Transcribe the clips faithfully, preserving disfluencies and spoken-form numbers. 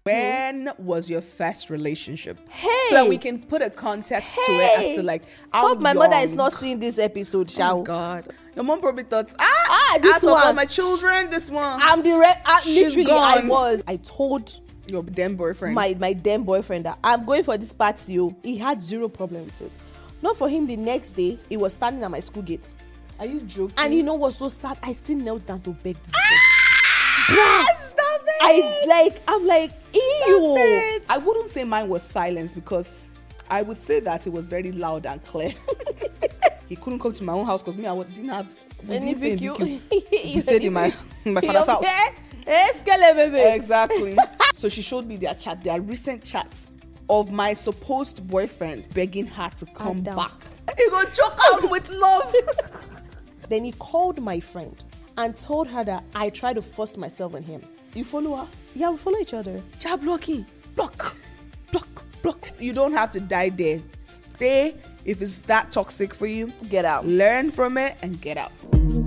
When was your first relationship? Hey. So that we can put a context hey. to it as to like how Hope my young. mother is not seeing this episode, shall? Oh God. Your mom probably thought, ah, Ah, this out of one. all my children, this one. I'm the red. Uh, She's literally, I gone. was. I told Your damn boyfriend. my my damn boyfriend that I'm going for this party. Oh. He had zero problem with it. Not for him. The next day, he was standing at my school gate, Are you joking? and you know what's so sad? I still knelt down to beg this ah, girl. stop it. I like. I'm like, ew. It. I wouldn't say mine was silence because I would say that it was very loud and clear. He couldn't come to my own house because me, I didn't have we Any didn't stay in V Q. V Q. We stayed in my in my father's house. Hey, skele, baby. Exactly. So she showed me their chat, their recent chats of my supposed boyfriend begging her to come down. back. He go choke out with love. Then he called my friend and told her that I tried to force myself on him. You follow her? Yeah, we follow each other. Chat blocking. Block. Block. Block. You don't have to die there. Stay. If it's that toxic for you, Get out. learn from it and get out.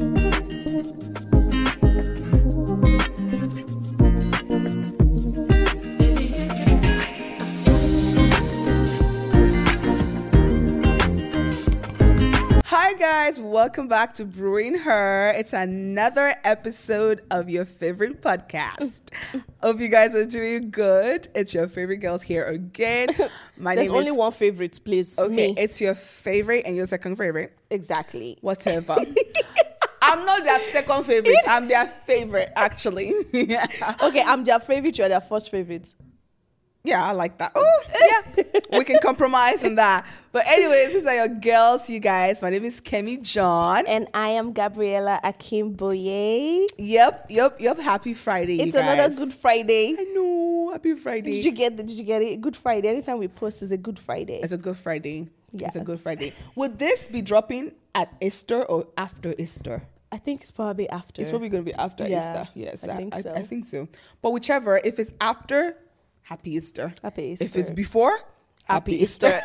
Hi guys, welcome back to Brewing Her. It's another episode of your favorite podcast. Hope you guys are doing good. It's your favorite girls here again. My There's name only is one favorite, please. Okay, Me. it's your favorite and your second favorite. Exactly. Whatever. I'm not their second favorite. I'm their favorite, actually. yeah. Okay, I'm their favorite, you're their first favorite. Yeah, I like that. Oh, yeah. We can compromise on that. But anyways, these are your girls, you guys. My name is Kemi John. And I am Gabriella Akimboye. Yep, yep, yep. Happy Friday, It's you guys. another Good Friday. I know. Happy Friday. Did you get the, Did you get it? Good Friday. Anytime we post is a Good Friday. It's a good Friday. Yeah. It's a good Friday. Would this be dropping at Easter or after Easter? I think it's probably after. It's probably going to be after Yeah, Easter. Yes, I think so. I think so. But whichever, if it's after, happy Easter. Happy Easter. If it's before, Happy Easter.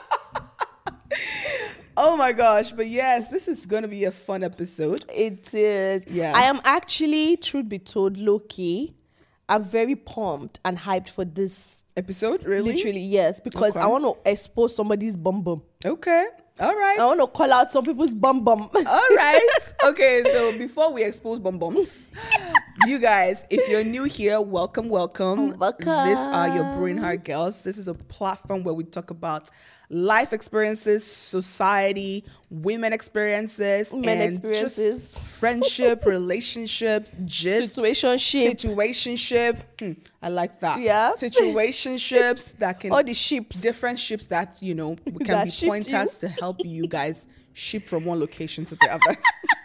Oh my gosh. But yes, this is going to be a fun episode. It is. Yeah. I am actually, truth be told, low key. I'm very pumped and hyped for this. Episode, really? Literally, yes. Because Okay. I want to expose somebody's bum bum. Okay. All right. I want to call out some people's bum bum. All right. Okay, so before we expose bum bums, you guys, if you're new here, welcome, welcome. Welcome. These are your Brewing Heart Girls. This is a platform where we talk about life experiences, society, women experiences, Men and experiences. just friendship, relationship, just Situationship. situationship. Hmm, I like that. Yeah. Situationships that can All the ships. different ships that you know we can That be shipped pointers you. to help you guys ship from one location to the other.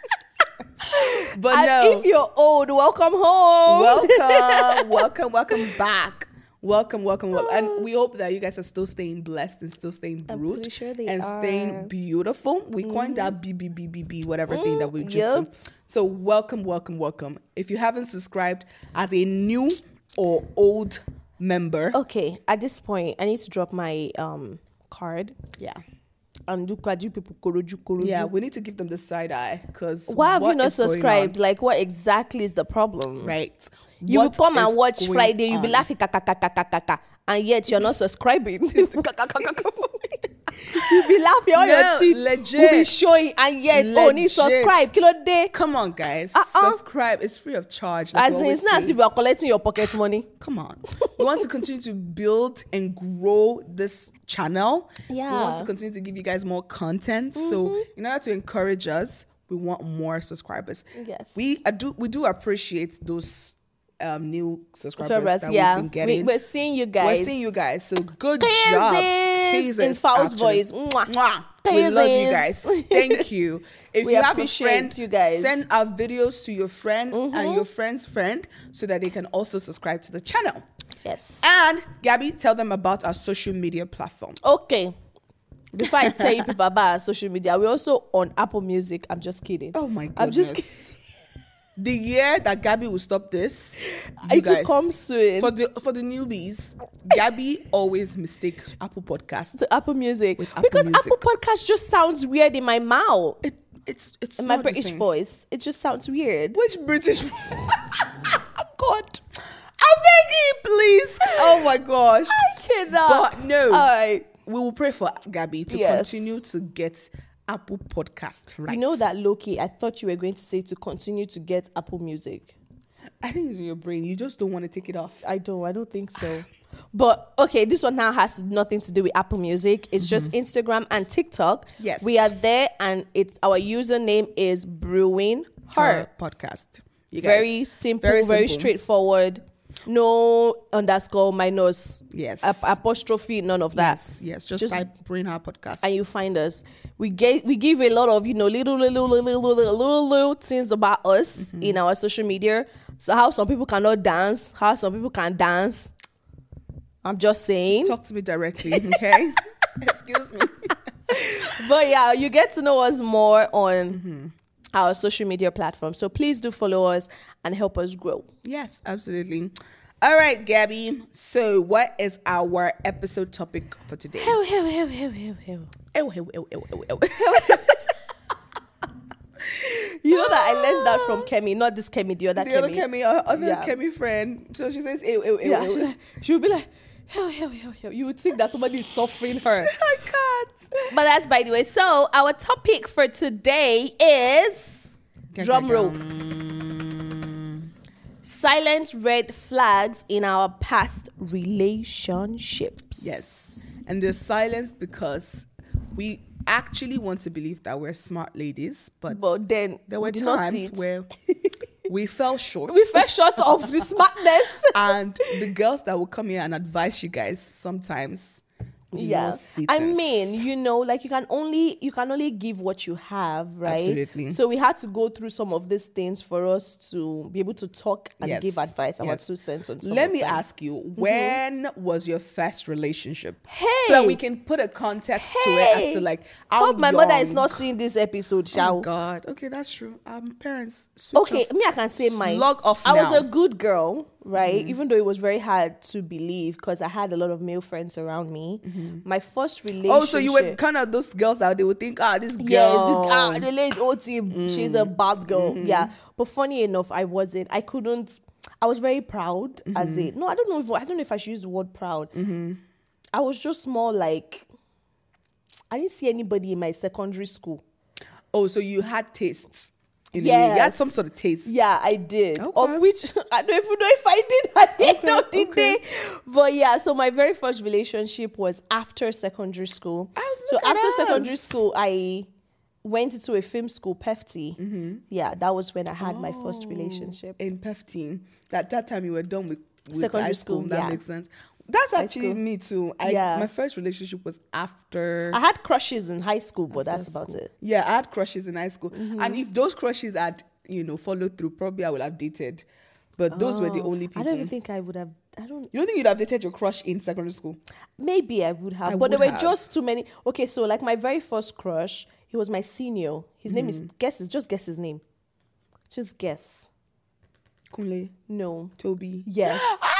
But And no, if you're old, welcome home. welcome, welcome, welcome back. Welcome, welcome, welcome. And we hope that you guys are still staying blessed and still staying I'm brewed pretty sure they and are. staying beautiful. We coined that B B B B B whatever thing that we just yep. done. So welcome, welcome, welcome. If you haven't subscribed as a new or old member, Okay, at this point, I need to drop my um card yeah. and look at you people. Koroju, koroju. Yeah, we need to give them the side eye because Why have you not subscribed? Like, what exactly is the problem? Right. You What will come and is watch going Friday, you'll be on? laughing, ka, ka, ka, ka, ka, ka, ka, and yet you're not subscribing. You'll be laughing, all No, your teeth legit. will be showing, and yet, oh, need Legit. subscribe. Kilo day. Come on, guys. Uh-uh. Subscribe. It's free of charge. like As we in, always it's not as say. if you're collecting your pocket money. Come on. We want to continue to build and grow this channel. Yeah. We want to continue to give you guys more content. So in order to encourage us, we want more subscribers. Yes. We uh, do we do appreciate those um, new subscribers Subscribers, that yeah. we've been We, getting. we're seeing you We're guys. seeing you guys. So good Kisses job. in Faust actually. voice. Mwah. Mwah. We love you guys. Kisses. Thank you. If We you have a appreciate friend, you guys. send our videos to your friend and your friend's friend so that they can also subscribe to the channel. Yes. And Gabby, tell them about our social media platform. Okay. Before I tell you people about our social media, we're also on Apple Music. I'm just kidding. Oh my goodness. I'm just kidding. The year that Gabby will stop this, you It will guys, come soon. for the for the newbies, Gabby always mistake Apple Podcast. To Apple Music. With Apple because Music. Apple Podcast just sounds weird in my mouth. It it's it's In my not the British same. voice. It just sounds weird. Which British? God, I beg you, please. my gosh. I cannot. But no. All right. We will pray for Gabby to Yes. continue to get Apple Podcast right. You know that, Loki, I thought you were going to say to continue to get Apple Music. I think it's in your brain. You just don't want to take it off. I don't. I don't think so. But, okay, this one now has nothing to do with Apple Music. It's just Instagram and TikTok. Yes. We are there, and it's our username is Brewing Her. Podcast. You guys. Very simple, Very very, simple. straightforward. No underscore, minus, Yes. ap- apostrophe, none of that. Yes, yes. Just, Just- type Bring Her Podcast. And you find us. We get we give a lot of, you know, little little little little little, little, little things about us in our social media. So how some people cannot dance, how some people can dance. I'm just saying. Talk to me directly, okay? Excuse me. But yeah, you get to know us more on our social media platforms. So please do follow us and help us grow. Yes, absolutely. All right, Gabby. So, what is our episode topic for today? Hew, hew, hew, hew, hew, hew. Ew, ew, ew, ew, ew, ew. You know that I learned that from Kemi, not this Kemi, the other The Kemi. other Kemi, our other Yeah. Kemi friend. So she says, ew, ew, ew, Yeah, ew. she, like, she would be like, hew, hew, hew, hew. You would think that somebody is suffering her. I can't. But that's by the way. So our topic for today is drum roll. Silent red flags in our past relationships. Yes. And there's silence because we actually want to believe that we're smart ladies, but, But then there were we did not see times it. where we fell short. we fell short of the smartness. And the girls that will come here and advise you guys sometimes will be Yeah, more I sitters. mean, you know, like you can only you can only give what you have, right? Absolutely. So we had to go through some of these things for us to be able to talk and Yes. give advice. Our Yes. two cents on some Let of me them. ask you, when was your first relationship? Hey! So that we can put a context to it as to like how Hope my mother is young- not seeing this episode, shall? Oh God. Okay, that's true. Um, parents. Switch Okay, off. me, I can say mine. Log off I was now. a good girl, right? Even though it was very hard to believe because I had a lot of male friends around me. My first relationship. Oh, so you were kind of those girls that they would think, ah, this girl. Yes, this ah, the late O T, she's a bad girl. Yeah, but funny enough, I wasn't. I couldn't. I was very proud as a no. I don't know. If, I don't know if I should use the word proud. I was just more like I didn't see anybody in my secondary school. Oh, so you had tastes. In a way. You had Yes. some sort of taste. Yeah, I did. Okay. Of which I don't even know if I did at the end of the okay. day. But yeah, so my very first relationship was after secondary school. Oh, So look at after us. secondary school, I went into a film school, P E F T. Mm-hmm. Yeah, that was when I had my Oh. first relationship. In P E F T, that that time you were done with, with Secondary high school. school, That yeah. makes sense. That's High actually school. me too. I, Yeah. My first relationship was after. I had crushes in high school, but that's First about school. it. Mm-hmm. Yeah, I had crushes in high school, and if those crushes had, you know, followed through, probably I would have dated. But those were the Oh, only people. I don't even think I would have. I don't. You don't think you'd have dated your crush in secondary school? Maybe I would have, I but there would were have. just too many. Okay, so like my very first crush, he was my senior. His name is Mm-hmm. guess is just guess his name. Just guess. Kunle, No. Toby. Yes.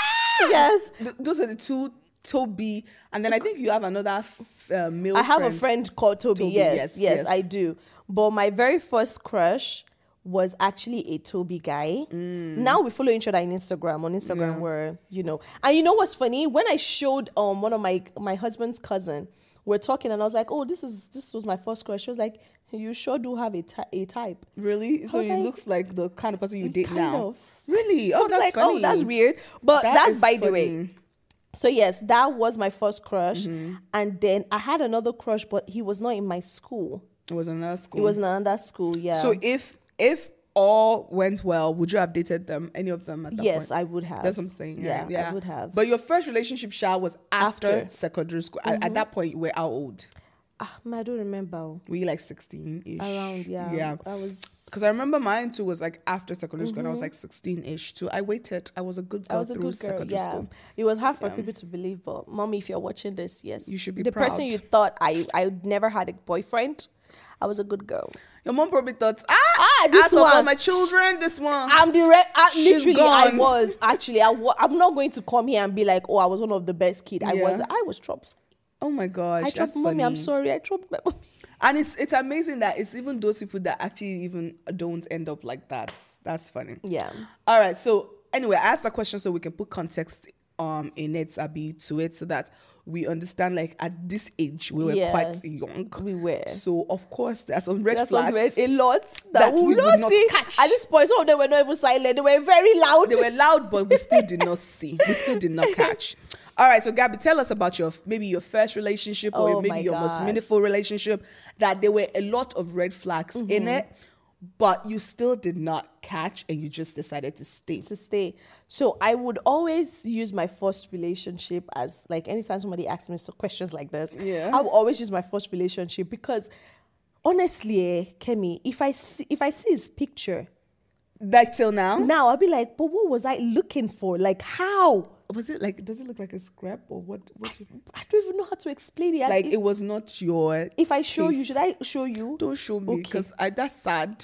yes. Th- those are the two. Toby, and then I think you have another f- uh, male. I have friend. a friend called Toby. Toby, yes, yes, yes, yes. I do. But my very first crush was actually a Toby guy. Mm. Now we follow each other on Instagram. On Instagram, Yeah. we're, you know. And you know what's funny? When I showed um one of my my husband's cousin, we're talking, and I was like, "Oh, this is this was my first crush." She was like, "You sure do have a ty- a type." Really? So was he like, looks like the kind of person you date kind now. of. Really? I Oh, was that's like, funny. "Oh, that's weird." But That that's is by the way. funny. So yes, that was my first crush, Mm-hmm. and then I had another crush, but he was not in my school. It was another school. He was in another school. Yeah. So if if all went well, would you have dated them? Any of them at that yes, point? I would have. That's what I'm saying. Yeah, right? yeah, I would have. But your first relationship, Sha, was after, After. Mm-hmm. secondary school. At, at that point, you were how old? Ah, man, I don't remember. Were you like sixteen-ish? Around, yeah. Yeah. I was. Because I remember mine too was like after secondary school, and I was like sixteen-ish too. I waited. I was a good girl Mm-hmm. I was a through good girl. secondary Yeah, school. it was hard for Yeah. people to believe, but mommy, if you're watching this, yes, You should be the person proud. you thought I I never had a boyfriend. I was a good girl. Your mom probably thought, ah, Ah, this out of all one. my children, this one. I'm the re- I, She's literally I gone. was actually I wa- I'm not going to come here and be like, oh, I was one of the best kid. I Yeah. was I was troubled. Oh my gosh, I that's troubled mommy. funny. I'm sorry. I troubled my mommy. And it's it's amazing that it's even those people that actually even don't end up like that. That's funny. Yeah. All right. So anyway, I asked a question so we can put context um in it, Abby, to it, so that we understand, like, at this age we were Yeah. quite young. We were. So of course there are some red That's flags. what red, a lot that, that we we would would not not see. catch. At this point, some of them were not even silent. They were very loud. They were loud, but we still did not see. We still did not catch. All right, so Gabby, tell us about your maybe your first relationship or Oh maybe my your most God. meaningful relationship that there were a lot of red flags Mm-hmm. in it, but you still did not catch and you just decided to stay. to stay. So I would always use my first relationship as, like, anytime somebody asks me some questions like this, Yeah. I would always use my first relationship because honestly, eh, Kemi, if I see if I see his picture Like till now? now, I'll be like, but what was I looking for? Like, how? Was it like, does it look like a scrap or what? What's it? I don't even know how to explain it. Like if, it was not your. if I show you, taste. should I show you? Don't show me Okay. because I that's sad.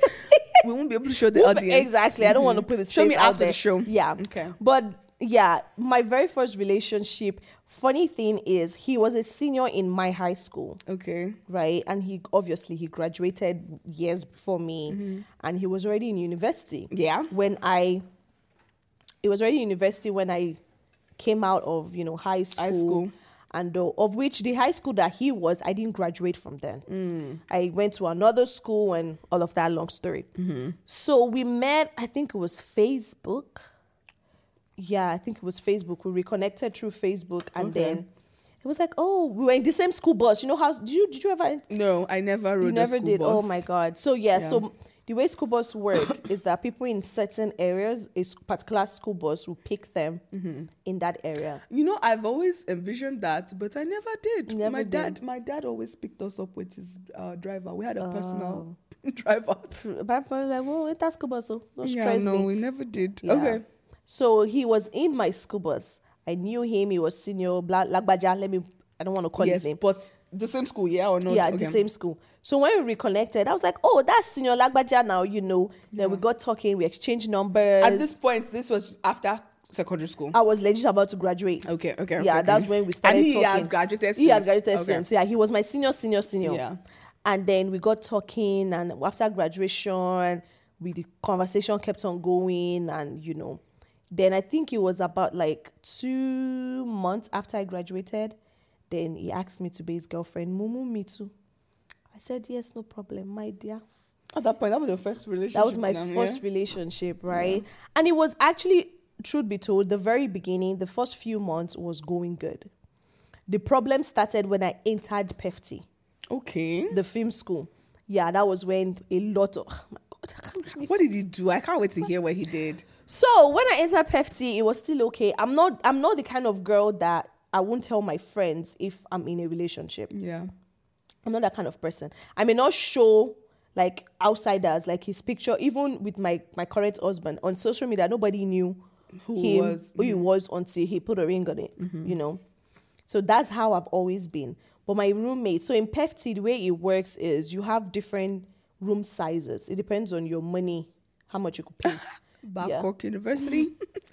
We won't be able to show the audience. Exactly. I don't want to put his Show face me out after there. the show. Yeah. Okay. But yeah, my very first relationship, funny thing is he was a senior in my high school, Okay. right? And he obviously he graduated years before me and he was already in university. Yeah. When I it was already in university when I came out of, you know, high school. High school. And uh, of which the high school that he was, I didn't graduate from then. I went to another school and all of that, long story. So we met, I think it was Facebook. Yeah, I think it was Facebook. We reconnected through Facebook. And Okay. then it was like, oh, we were in the same school bus. You know how, did you, did you ever? No, I never rode You a never school did. bus. Oh my God. So yeah, Yeah. so the way school bus work is that people in certain areas, a s- particular school bus will pick them Mm-hmm. in that area. You know, I've always envisioned that, but I never did. You never my did. dad, my dad always picked us up with his uh, driver. We had a Oh. personal driver. But I was like, well, it's that school bus, so don't Yeah, stress no, me. we never did. Yeah. Okay. So he was in my school bus. I knew him. He was senior. Bla Lagbaja. Let me. I don't want to call Yes, his name. but the same school, yeah or no? Yeah, Okay. the same school. So when we reconnected, I was like, oh, that's senior Lagbaja now, you know. Then we got talking. We exchanged numbers. At this point, this was after secondary school. I was legit about to graduate. Okay, okay. Yeah, okay, that's okay. when we started And he talking. had graduated He had since. graduated Okay. since. Yeah, he was my senior, senior, senior. Yeah. And then we got talking, and after graduation, we the conversation kept on going, and you know, then I think it was about like two months after I graduated. Then he asked me to be his girlfriend. Mumu, me too. I said yes, no problem, my dear. At that point, that was your first relationship. That was my with him, first yeah? relationship, right? And it was actually, truth be told, the very beginning, the first few months was going good. The problem started when I entered P E F T, Okay. the film school. Yeah, that was when a lot of, oh my God, I can't believe What did he do? I can't wait to hear what he did. So when I entered P E F T, it was still okay. I'm not, I'm not the kind of girl that I won't tell my friends if I'm in a relationship. Yeah. I'm not that kind of person. I may not show like outsiders, like his picture, even with my, my current husband on social media, nobody knew Who him, was. who he was until he put a ring on it, you know. So that's how I've always been. But my roommate, so in P E F T, the way it works is you have different room sizes. It depends on your money, how much you could pay. Babcock University.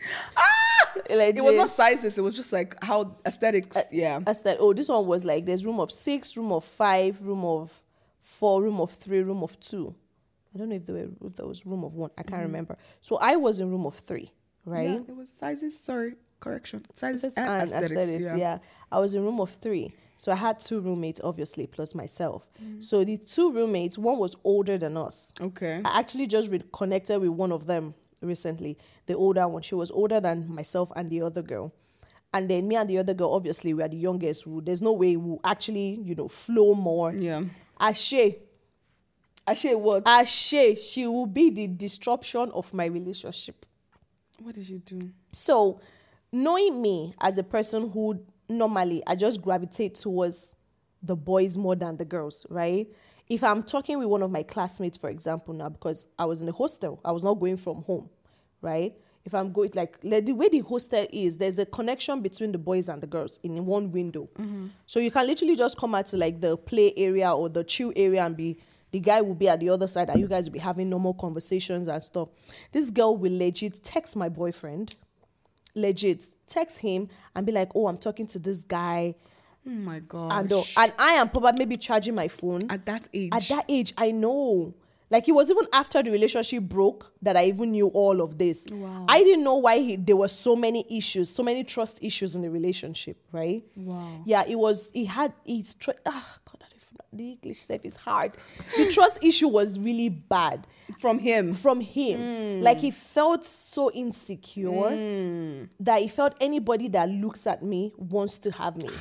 Legit. It was not sizes. It was just like how aesthetics. yeah. As that, oh, this one was like there's room of six, room of five, room of four, room of three, room of two. I don't know if there were if there was room of one. I can't remember. So I was in room of three, right? Yeah, it was sizes. Sorry, correction. Sizes Aesthetics and, and aesthetics. aesthetics, yeah. yeah. I was in room of three. So I had two roommates, obviously, plus myself. So the two roommates, one was older than us. Okay. I actually just reconnected with one of them recently, the older one. She was older than myself and the other girl. And then me and the other girl, obviously, we are the youngest. We- There's no way we'll actually, you know, flow more. Yeah. Ashe, Actually, what? Ashe, she will be the disruption of my relationship. What did you do? So, knowing me as a person who normally I just gravitate towards the boys more than the girls, right? If I'm talking with one of my classmates, for example, now, because I was in a hostel, I was not going from home, right? If I'm going, like, like the way the hostel is, there's a connection between the boys and the girls in one window. So you can literally just come out to like the play area or the chill area and be, the guy will be at the other side and you guys will be having normal conversations and stuff. This girl will legit text my boyfriend, legit text him and be like, oh, I'm talking to this guy. Oh my god. And, uh, and I am probably maybe charging my phone. At that age. At that age, I know. Like, it was even after the relationship broke that I even knew all of this. Wow. I didn't know why he, there were so many issues, so many trust issues in the relationship, right? Wow. Yeah, it was, he had, it's, tr- ah, God, the English stuff is hard. The trust issue was really bad. From him? From him. Mm. Like, he felt so insecure Mm. that he felt anybody that looks at me wants to have me.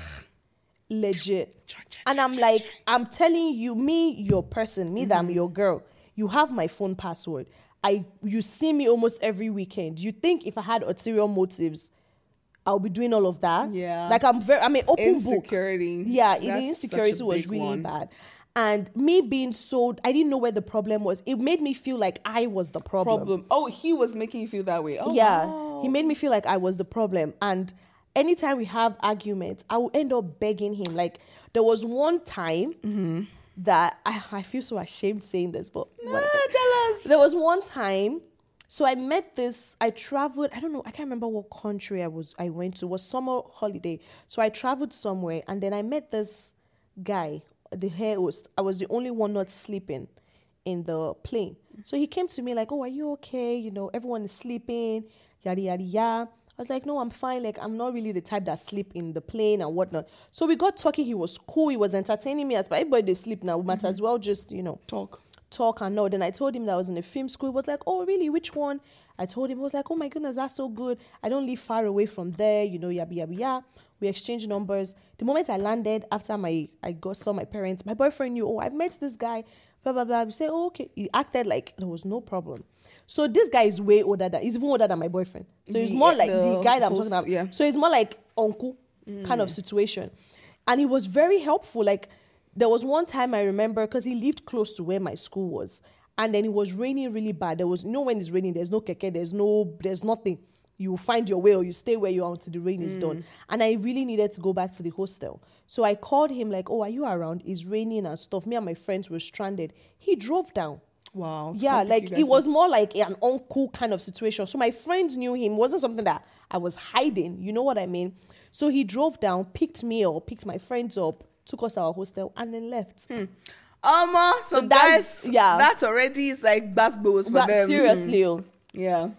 Legit. And I'm like, I'm telling you, me, your person, me, mm-hmm. that I'm your girl. You have my phone password. I, you see me almost every weekend. You think if I had ulterior motives, I'll be doing all of that? Yeah. Like, I'm very, I'm an open insecurity. book. Yeah, That's the insecurity was really one. bad. And me being so, I didn't know where the problem was. It made me feel like I was the problem. Problem. Oh, he was making you feel that way. Oh, yeah. wow. He made me feel like I was the problem. And anytime we have arguments, I will end up begging him. Like, there was one time mm-hmm. that I, I feel so ashamed saying this, but nah, tell us. There was one time. So I met this, I traveled, I don't know, I can't remember what country I was, I went to. It was summer holiday. So I traveled somewhere and then I met this guy, the hair host. I was the only one not sleeping in the plane. So he came to me like, oh, are you okay? You know, everyone is sleeping, yada, yada, yada. I was like, no, I'm fine. Like, I'm not really the type that sleep in the plane and whatnot. So we got talking. He was cool. He was entertaining me. As everybody, they sleep now. We might mm-hmm. as well just, you know. Talk. talk and know. Then I told him that I was in a film school. He was like, oh, really? Which one? I told him, he was like, oh my goodness, that's so good. I don't live far away from there, you know, yabba, yabba, yabba. We exchanged numbers. The moment I landed, after my, I got saw my parents, my boyfriend knew, oh, I met this guy, blah, blah, blah. We say, oh, okay. He acted like there was no problem. So this guy is way older than, he's even older than my boyfriend. So he's more like the, the guy that host, I'm talking about. Yeah. So it's more like uncle mm. kind of situation. And he was very helpful. Like, there was one time I remember, because he lived close to where my school was. And then it was raining really bad. There was, you know, when it's raining, there's no keke, there's no, there's nothing. You find your way or you stay where you are until the rain mm. is done. And I really needed to go back to the hostel. So I called him like, oh, are you around? It's raining and stuff. Me and my friends were stranded. He drove down. Wow. Yeah, like it was more like an uncool kind of situation. So my friends knew him. It wasn't something that I was hiding. You know what I mean? So he drove down, picked me up, picked my friends up, took us to our hostel, and then left. Hmm. Um, uh, so, so guys, yeah, that already is like basketballs for that, them. Seriously. Mm. Yeah.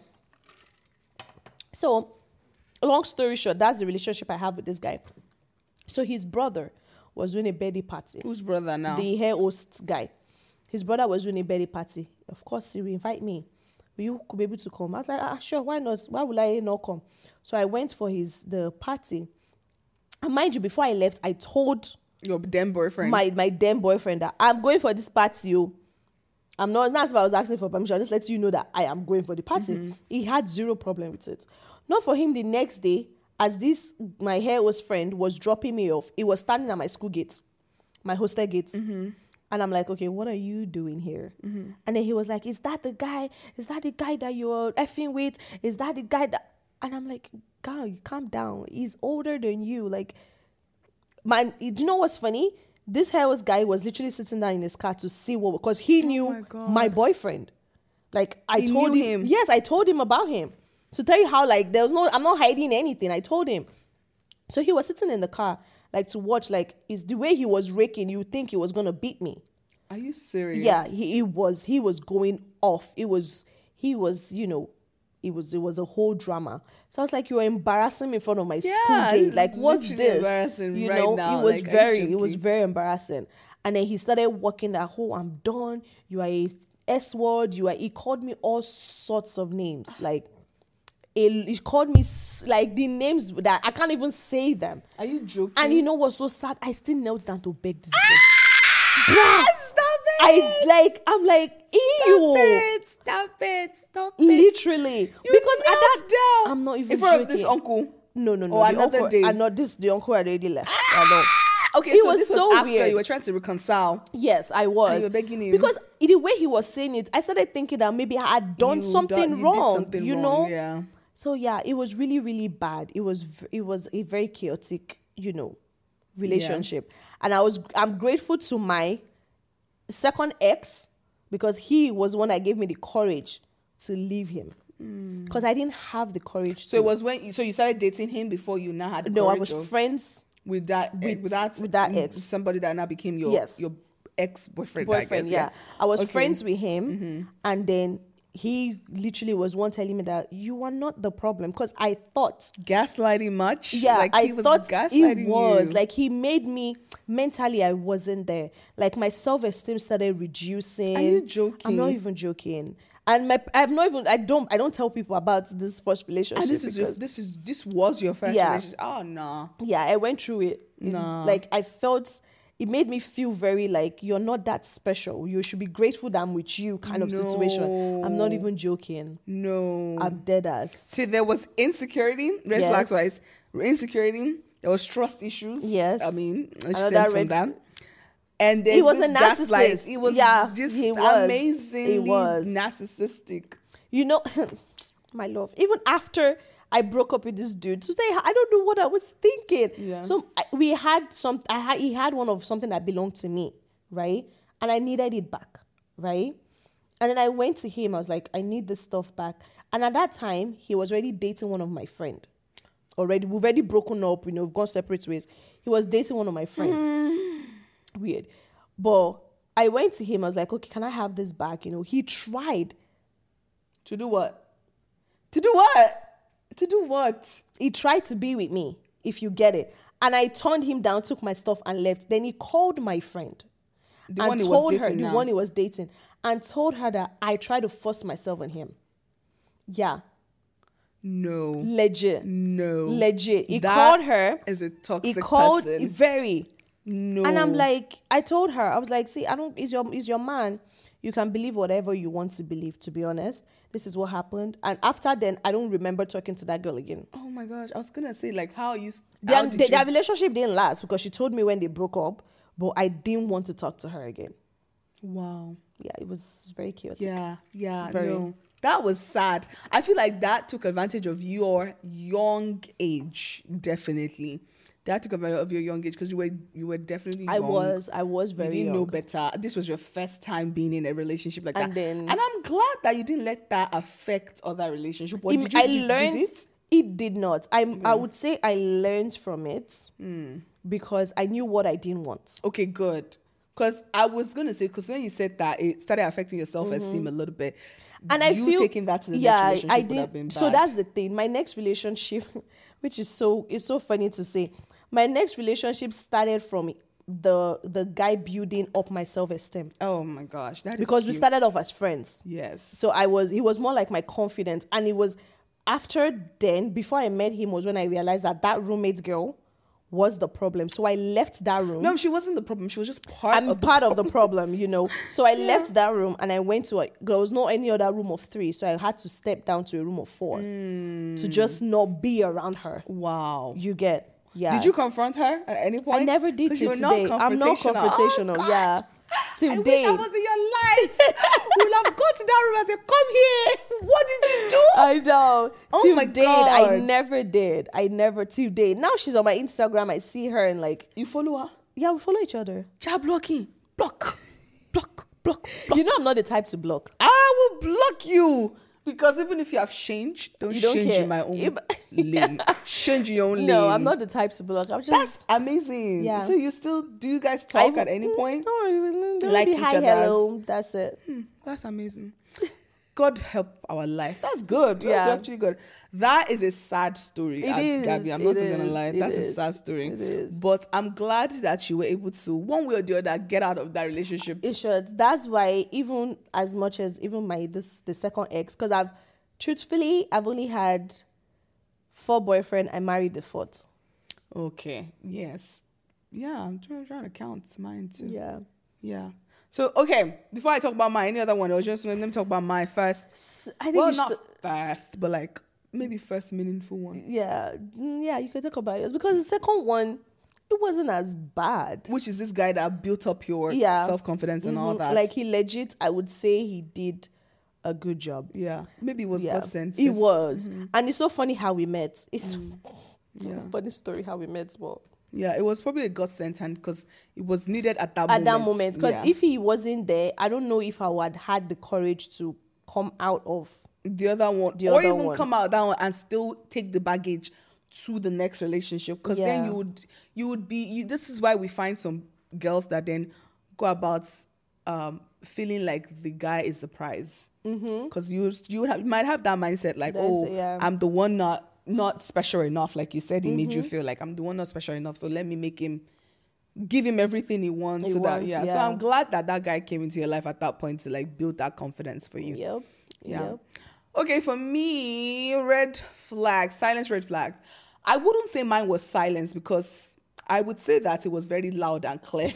So, long story short, that's the relationship I have with this guy. So his brother was doing a birthday party. Whose brother now? The hair host guy. His brother was doing a birthday party. Of course, he will invite me. Will you be able to come? I was like, ah, sure, why not? Why would I not come? So I went for his the party. And mind you, before I left, I told your damn boyfriend, my my damn boyfriend, that I'm going for this party. You, I'm not. It's not as if I was asking for permission. I just let you know that I am going for the party. Mm-hmm. He had zero problem with it. Not for him. The next day, as this my hair host friend was dropping me off, he was standing at my school gate, my hostel gate. Mm-hmm. And I'm like, okay, what are you doing here? Mm-hmm. And then he was like, is that the guy? Is that the guy that you're effing with? Is that the guy that... And I'm like, God, calm down. He's older than you. Like, man, do you know what's funny? This hairless guy was literally sitting down in his car to see what... Because he knew oh my, my boyfriend. Like, I he told knew him, him. Yes, I told him about him. To tell you how, like, there was no... I'm not hiding anything. I told him. So he was sitting in the car, like, to watch, like, is the way he was raking, you think he was going to beat me. Are you serious? Yeah, he, he was, he was going off. It was, he was, you know, it was, it was a whole drama. So I was like, you're embarrassing me in front of my yeah, school gate. Like, what's this? Embarrassing you right know, now. it was like, very, it was very embarrassing. And then he started walking that whole, I'm done. You are a S word. You are, he called me all sorts of names. Like, he called me like the names that I can't even say them. Are you joking? And you know what's so sad? I still knelt down to beg this ah! Bruh, stop it! I like, I'm like, ew. Stop it! Stop it! Stop it! Literally, you because at that, down. I'm not even in front joking. of this uncle. No, no, no. Or the another uncle, day. And not this. The uncle had already left. Ah! I know. Okay, it so was this so was after weird. You were trying to reconcile. Yes, I was. And you were begging him. Because the way he was saying it, I started thinking that maybe I had done you something done, you wrong. Did something you wrong, know? Yeah. So yeah, it was really, really bad. It was, it was a very chaotic, you know, relationship. Yeah. And I was, I'm grateful to my second ex because he was the one that gave me the courage to leave him. Because mm. I didn't have the courage so to. it was when you, so you started dating him before you now had the no, courage I was of, friends with that with, with that with that ex, somebody that now became your yes. your ex-boyfriend, boyfriend. I guess, yeah. yeah. I was Okay. friends with him, and then he literally was one telling me that you are not the problem, because I thought, Gaslighting much? yeah, like I he was thought gaslighting he was you. like, he made me mentally, I wasn't there. Like my self-esteem started reducing. Are you joking? I'm not even joking. And my, I'm not even. I don't. I don't tell people about this first relationship. And this is your, because- this is this was your first Yeah. relationship. Oh no. yeah, I went through it. It- Nah. Like I felt it made me feel very like you're not that special. You should be grateful that I'm with you kind of situation. I'm not No. even joking. No. I'm dead ass. See, there was insecurity, red Yes. flags wise, insecurity. There was trust issues. Yes. I mean, it Another stems from red- that. And there's He was this a gaslight. narcissist. He was Yeah, just he was. amazingly He was. narcissistic. You know, my love. Even after I broke up with this dude, today I don't know what I was thinking. Yeah. So I, we had some. I had he had one of something that belonged to me, right? And I needed it back, right? And then I went to him. I was like, I need this stuff back. And at that time, he was already dating one of my friend. Already, we've already broken up. You know, we've gone separate ways. He was dating one of my friend. Mm. Weird, but I went to him. I was like, okay, can I have this back? You know, he tried. To do what? To do what? To do what? He tried to be with me, if you get it. And I turned him down, took my stuff and left. Then he called my friend The and one he was told her, dating the now. one he was dating, and told her that I tried to force myself on him. Yeah, No. legit. No. Legit. He That called her. Is a toxic He called person. very. No. And I'm like, I told her, I was like, see, I don't, is your, is your man. You can believe whatever you want to believe, to be honest. This is what happened. And after then, I don't remember talking to that girl again. Oh my gosh. I was gonna say, like, how you how Their, did their, you their relationship didn't last because she told me when they broke up, but I didn't want to talk to her again. Wow. Yeah, it was very chaotic. Yeah, yeah, Very. no. That was sad. I feel like that took advantage of your young age, definitely. That took advantage of your young age because you were you were definitely I young. was, I was very You didn't young. know better. This was your first time being in a relationship like And that. then- and I'm glad that you didn't let that affect other relationships. What Im- did you I did- learned did it? it did not. I I would say I learned from it because I knew what I didn't want. Okay, good. Because I was gonna say, because when you said that, it started affecting your self-esteem a little bit. And I you feel taking that to the yeah, next relationship I would have did. been So bad. that's the thing. My next relationship, which is so it's so funny to say, my next relationship started from the the guy building up my self-esteem Oh my gosh, that is because we cute. started off as friends. Yes. So I was he was more like my confidant, and it was after then, before I met him, was when I realized that that roommate girl was the problem. So I left that room. No, she wasn't the problem. She was just part I'm of the part of the problem, you know. So I left that room and I went to a, there was no any other room of three, so I had to step down to a room of four to just not be around her. Wow. You get yeah. Did you confront her at any point? I never did 'Cause till you were today. I'm not confrontational. confrontational. Oh, God. Yeah, till I wish date. I was in your life. We would have gone to that room and said, "Come here. What did you do?" I know. Oh till my date, I God. never did. I never till date. Now she's on my Instagram. I see her and like You follow her? yeah, we follow each other. Child blocking. Block. Block. Block. You know I'm not the type to block. I will block you. Because even if you have changed, don't, You don't change care. in my own If- lane. Change in your own lane. No, I'm not the type to block. I'm just That's amazing. Yeah. So you still, do you guys talk I- at any point? No, don't Like be each hi, other's- hello. That's it. Hmm, that's amazing. God help our life. That's good. That's Yeah. actually good. That is a sad story. It uh, is, Gabby. I'm not it even gonna is, lie. it That's a is, sad story. it is. But I'm glad that you were able to, one way or the other, get out of that relationship. It should. That's why even as much as even my this the second ex, because I've truthfully I've only had four boyfriend. I married the fourth. Okay. Yes. Yeah. I'm trying, trying to count mine too. Yeah. Yeah. So okay. Before I talk about my any other one, I was just let me talk about my first. S- I think Well, you should- not first, but like maybe first meaningful one, yeah, mm, yeah. You can talk about it because the second one it wasn't as bad. which is this guy that built up your Yeah. self confidence and all Mhm. that. Like he legit, I would say he did a good job. yeah, maybe it was Yeah, God sent. it was, and it's so funny how we met. It's Yeah. funny story how we met, but Yeah, it was probably a God sent hand because it was needed at that at moment. that moment, because Yeah. if he wasn't there, I don't know if I would had the courage to come out of. the other one, The or other even one. come out that one and still take the baggage to the next relationship, because then Yeah. you would you would be. You, this is why we find some girls that then go about um, feeling like the guy is the prize. Because you you, would have, you might have that mindset like, That's- oh, yeah. I'm the one not not special enough. Like you said, he made Mm-hmm. you feel like I'm the one not special enough. So let me make him, give him everything he wants. He so that wants, yeah. So yeah. I'm glad that that guy came into your life at that point to like build that confidence for you. Yep. Yeah. Yep. Okay, for me, red flags, silence red flags. I wouldn't say mine was silence because I would say that it was very loud and clear.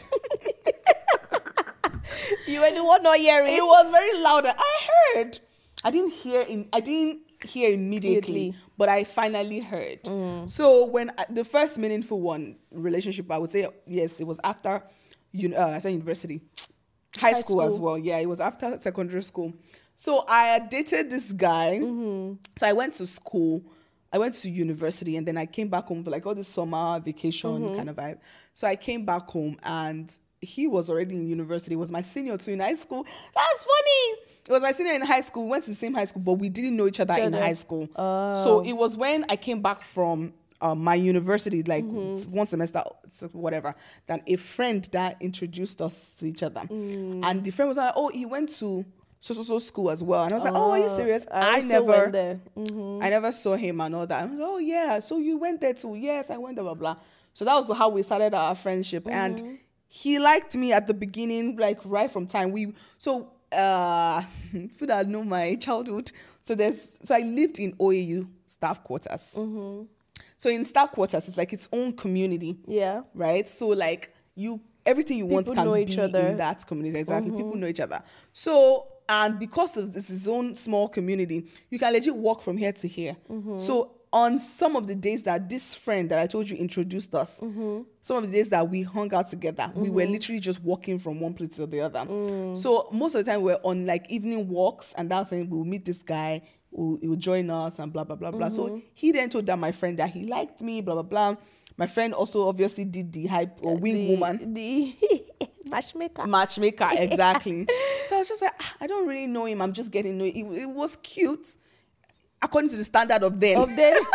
You were the one not hearing. It was very loud. and I heard. I didn't hear in. I didn't hear immediately, Immediately. but I finally heard. So when I, the first meaningful one relationship, I would say yes, it was after, you uh, I said university, high, High school, as school. well. Yeah, it was after secondary school. So I had dated this guy. So I went to school. I went to university and then I came back home for like all this summer vacation kind of vibe. So I came back home and he was already in university. He was my senior too in high school. That's funny. It was my senior in high school. We went to the same high school, but we didn't know each other in other. high school. So it was when I came back from uh, my university, like one semester, so whatever, that a friend that introduced us to each other. And the friend was like, oh, he went to so so so school as well. And I was like, oh, are you serious? I, I also never went there. Mhm. I never saw him and all that. I was like, oh yeah, so you went there too? Yes, I went there, blah blah. So that was how we started our friendship. And he liked me at the beginning, like right from time. We so uh people that know my childhood. So there's so I lived in O A U staff quarters. So in staff quarters, it's like its own community, Yeah. right? So like you everything you want People can know be each other. in that community. Exactly. People know each other. So and because of this his own small community, you can legit walk from here to here. So on some of the days that this friend that I told you introduced us, some of the days that we hung out together, we were literally just walking from one place to the other. So most of the time we we're on like evening walks, and that's when we'll meet this guy, who he will join us and blah blah blah blah. So he then told that my friend that he liked me, blah blah blah. My friend also obviously did the hype or wing The- woman. The matchmaker. Matchmaker, exactly. So I was just like, "Ah, I don't really know him. I'm just getting to know him. It, it was cute, according to the standard of then Of them.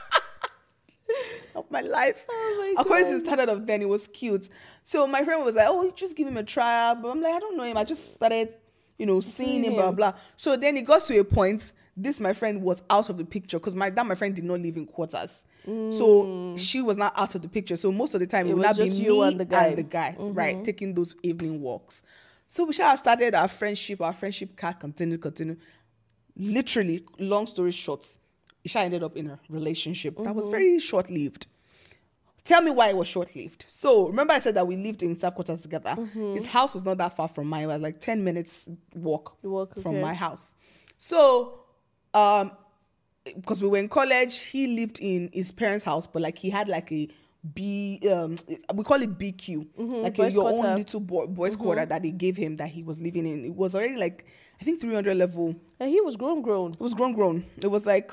of my life. Oh my According to the God. standard of then, it was cute. So my friend was like, "Oh, just give him a try." But I'm like, I don't know him. I just started, you know, seeing him, blah him. blah. So then it got to a point. This my friend was out of the picture because my that my friend did not live in quarters, so she was not out of the picture. So most of the time it, It would was not be just me you and the guy. the guy, right, taking those evening walks. So we shall started our friendship. Our friendship car continued, continued. Literally, long story short, Isha ended up in a relationship that was very short lived. Tell me why it was short lived. So remember I said that we lived in South quarters together. His house was not that far from mine. It was like ten minutes walk, Walk, from okay. my house. So um because we were in college, he lived in his parents' house, but like he had like a B um we call it B Q, like a, boys your quarter. own little boy, boys quarter that they gave him that he was living in. It was already like I think three hundred level. And he was grown, grown. It was grown, grown. It was like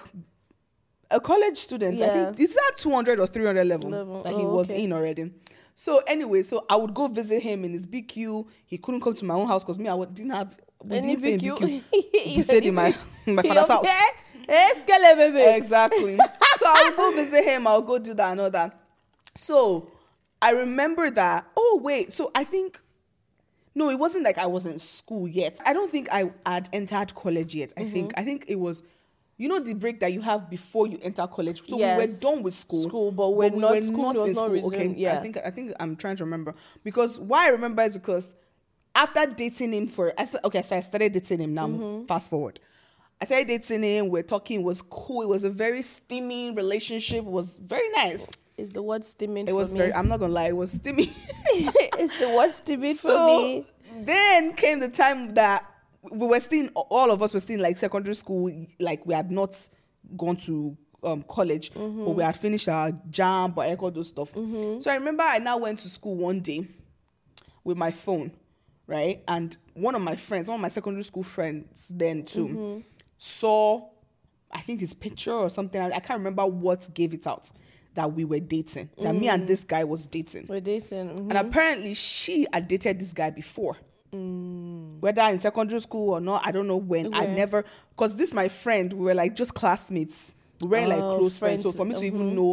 a college student. I Yeah. think it's at two hundred or three hundred level, Level. that he Oh, was okay. in already. So anyway, so I would go visit him in his B Q. He couldn't come to my own house because me, I wa- didn't have we Any didn't stay in B Q. B Q. We stayed in my in my father's house. Hey, skele baby. Exactly. So I would go visit him. I'll go do that and all that. So I remember that. Oh wait. So I think no, it wasn't like I was in school yet. I don't think I had entered college yet. I think I think it was. You know the break that you have before you enter college. So we Yes. were done with school. School, but we're not- school was not Okay, resumed, yeah. I think I think I'm trying to remember because why I remember is because after dating him for I said okay, so I started dating him now. Mm-hmm. Fast forward. I started dating him. We're talking. It was cool. It was a very steamy relationship. It was very nice. Is the word steaming It for was me? very. I'm not gonna lie. It was steamy. It's the word steaming for So me. then came the time that we were still. in- All of us were still in like secondary school. Like we had not gone to um, college, but we had finished our jam, but all those stuff. So I remember I now went to school one day with my phone, right? And one of my friends, one of my secondary school friends then too, saw, I think his picture or something. I, I can't remember what gave it out that we were dating, that me and this guy was dating. We're dating. mhm. And apparently she had dated this guy before. Whether in secondary school or not, I don't know when. I Okay. never, because this my friend, we were like just classmates. We weren't like Oh, close friends. So friends, for me to even know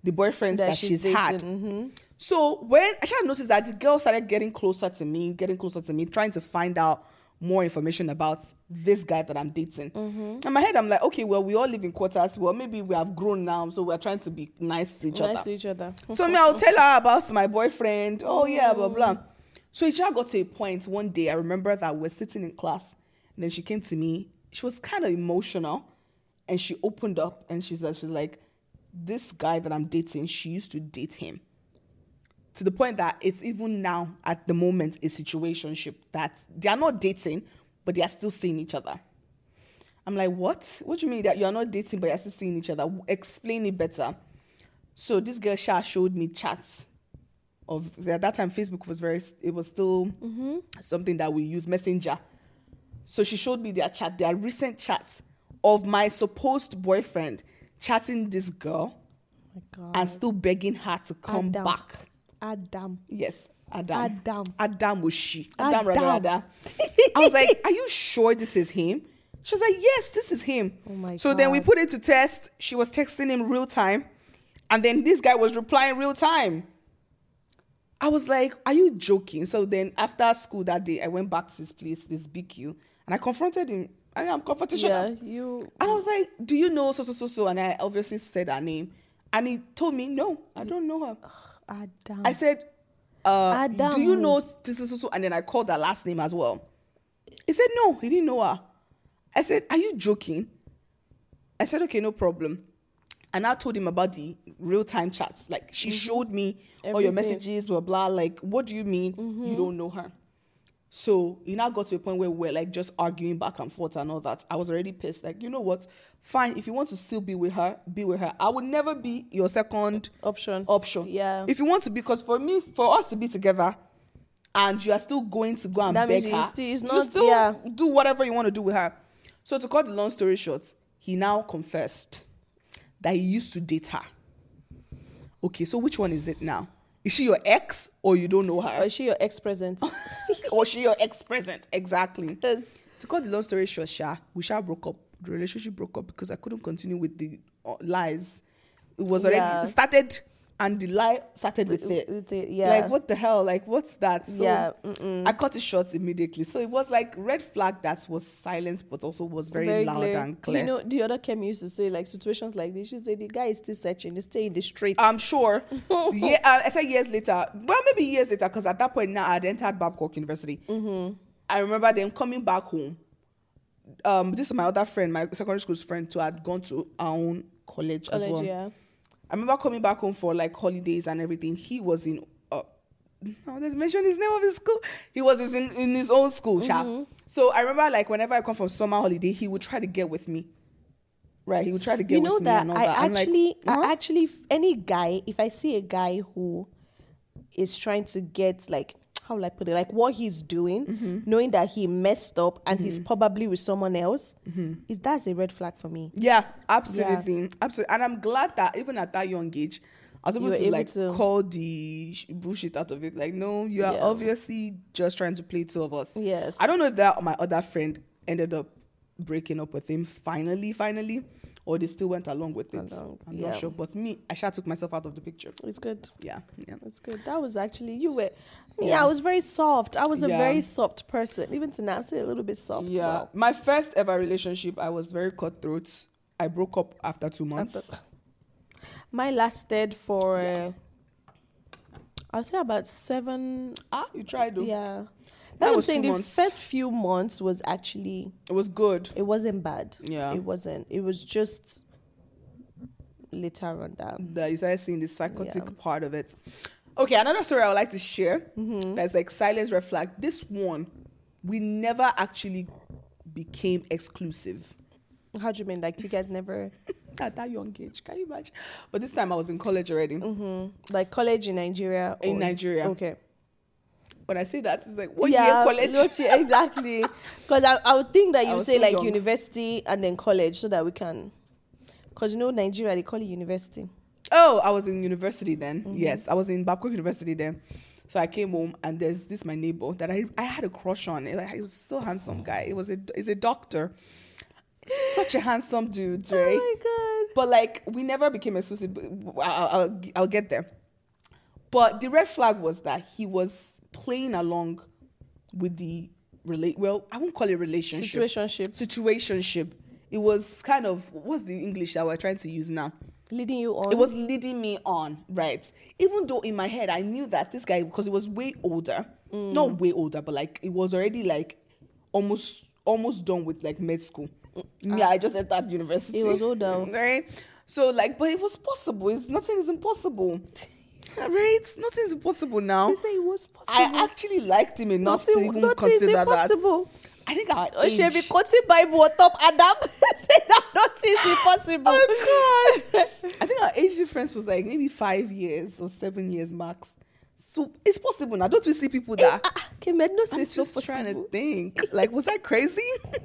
the boyfriends that, that she's, she's had. Mm-hmm. So when I started noticed that the girl started getting closer to me, getting closer to me, trying to find out more information about this guy that I'm dating. Mm-hmm. In my head, I'm like, okay, well, we all live in quarters. Well, maybe we have grown now, so we're trying to be nice to each nice other. Nice to each other. So me, I'll tell her about my boyfriend. Oh, yeah, blah, blah. So it just got to a point one day, I remember that we're sitting in class, and then she came to me. She was kind of emotional, and she opened up, and she said, she's like, this guy that I'm dating, she used to date him. To the point that it's even now, at the moment, a situationship that they are not dating, but they are still seeing each other. I'm like, what? What do you mean that you are not dating, but you're still seeing each other? Explain it better. So this girl Sha showed me chats of, at that time, Facebook was very, it was still mm-hmm. something that we use, Messenger. So she showed me their chat, their recent chats of my supposed boyfriend chatting this girl oh my God. and still begging her to come Adam. back. Adam. Yes, Adam. Adam. Adam was she. Adam, Adam. Rada, Rada. I was like, are you sure this is him? She was like, yes, this is him. Oh my so God. then we put it to test. She was texting him real time. And then this guy was replying real time. I was like, are you joking? So then after school that day, I went back to this place, this B Q, and I confronted him. I am confrontational. Yeah, you. And I was like, do you know so, so, so, so? And I obviously said her name. And he told me, no, I don't know her. Adam. I said, uh, Adam. do you know this is so, so? And then I called her last name as well. He said, no, he didn't know her. I said, are you joking? I said, okay, no problem. And I told him about the real-time chats. Like, she mm-hmm. showed me Everything. all your messages, blah, blah. Like, what do you mean mm-hmm. you don't know her? So it now got to a point where we're like just arguing back and forth and all that. I was already pissed. Like, you know what? Fine, if you want to still be with her, be with her. I would never be your second option. Option. Yeah. If you want to be, because for me, for us to be together, and you are still going to go and that beg means her, still, it's you not, still yeah. do whatever you want to do with her. So to cut the long story short, he now confessed that he used to date her. Okay, so which one is it now? Is she your ex or you don't know her? Or is she your ex-present? Or is she your ex-present? Exactly. Yes. To cut the long story short, Sha, we Sha broke up. The relationship broke up because I couldn't continue with the uh, lies. It was already Yeah. it started, and the lie started with it. With it, yeah. Like, what the hell? Like, what's that? So yeah. Mm-mm. I cut it short immediately. So it was like red flag that was silence, but also was very, very loud clear. and clear. You know, the other Kim used to say, like, situations like this, she said, the guy is still searching, he's still in the streets. I'm sure. yeah, uh, I said years later. Well, maybe years later, because at that point now, I'd entered Babcock University. Mm-hmm. I remember them coming back home. Um, this is my other friend, my secondary school's friend, who had gone to our own college, college as well. Yeah. I remember coming back home for like holidays and everything. He was in, uh, no, let's mention his name of his school. He was in, in his own school, mm-hmm. So I remember like whenever I come from summer holiday, he would try to get with me. Right, he would try to get you know with that me and all I that. actually, like, huh? I actually, any guy, if I see a guy who is trying to get like, how will I put it? Like what he's doing, mm-hmm. knowing that he messed up and mm-hmm. he's probably with someone else, mm-hmm. is that's a red flag for me. Yeah, absolutely, yeah. absolutely. And I'm glad that even at that young age, I was able to able like to... call the bullshit out of it. Like, no, you are yeah. obviously just trying to play two of us. Yes. I don't know if that my other friend ended up breaking up with him finally, finally. Or they still went along with it. Along, I'm yeah. not sure. But me, I sure took myself out of the picture. It's good. Yeah. Yeah. It's good. That was actually, you were, yeah, yeah I was very soft. I was a yeah. very soft person. Even to now, I'm still a little bit soft. Yeah. Wow. My first ever relationship, I was very cutthroat. I broke up after two months. After, my lasted for, yeah. uh, I'll say about seven. Ah, you tried though. Yeah. That's what I'm saying. The months. first few months was actually... It was good. It wasn't bad. Yeah. It wasn't. It was just later on that. That you started seeing the psychotic yeah. part of it. Okay, another story I would like to share. Mm-hmm. That's like silence red flag. This one, we never actually became exclusive. How do you mean? Like you guys never... At that young age, can you imagine? But this time I was in college already. Mm-hmm. Like college in Nigeria? Or... In Nigeria. Okay. When I say that, it's like, what yeah, year college? Year, exactly. Because I, I would think that you say like young. university and then college so that we can... Because you know Nigeria, they call it university. Oh, I was in university then. Mm-hmm. Yes, I was in Babcock University then. So I came home and there's this my neighbor that I, I had a crush on. He was so handsome guy. It was a, he's a doctor. Such a handsome dude, right? Oh my God. But like, we never became exclusive. I'll, I'll, I'll get there. But the red flag was that he was playing along with the relate. Well, I won't call it relationship. Situationship. Situationship. It was kind of, what's the English that we're trying to use now? Leading you on. It was leading me on, right? Even though in my head I knew that this guy, because he was way older, mm. not way older, but like it was already like almost almost done with like med school. Mm. Yeah, I just entered university. He was older, right? So like, but it was possible. It's nothing is impossible. Right? Nothing is impossible now. She said it was possible. I actually liked him enough nothing, to even nothing consider is impossible. that. I think our oh, age... she be quoting Bible on top Adam. Say that nothing is impossible. Oh God! I think our age difference was like maybe five years or seven years max. So it's possible now. Don't we see people that? Uh, okay, man, no, I'm it's just not trying possible. to think. Like, was I crazy?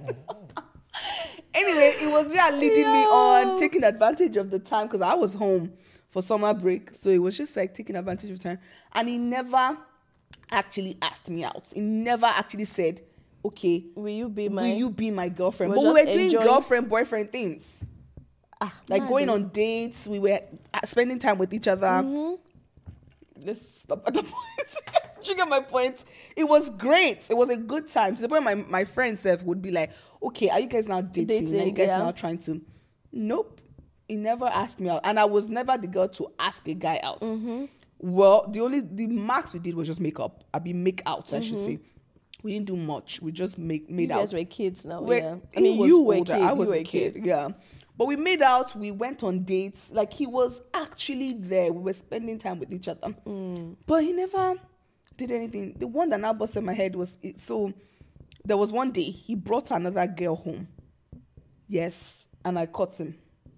Anyway, it was yeah leading Yo. me on, taking advantage of the time because I was home for summer break. So it was just like taking advantage of time. And he never actually asked me out. He never actually said, okay, will you be my will you be my girlfriend? We're but we were doing enjoying... girlfriend, boyfriend things. Ah, like going do. on dates. We were spending time with each other. Mm-hmm. Let's stop at the point. You get my point? It was great. It was a good time. To the point my, my friend Seth would be like, okay, are you guys now dating? dating are you guys yeah. now trying to... Nope. He never asked me out. And I was never the girl to ask a guy out. Mm-hmm. Well, the only... The max we did was just make up. I mean, make out, mm-hmm. I should say. We didn't do much. We just make made you out. You guys were kids now, We're, yeah. I mean, was you were older. a kid. I was you were a kid, kid, yeah. But we made out. We went on dates. Like, he was actually there. We were spending time with each other. Mm. But he never did anything. The one that now busted my head was... It, so, there was one day, he brought another girl home. Yes. And I caught him.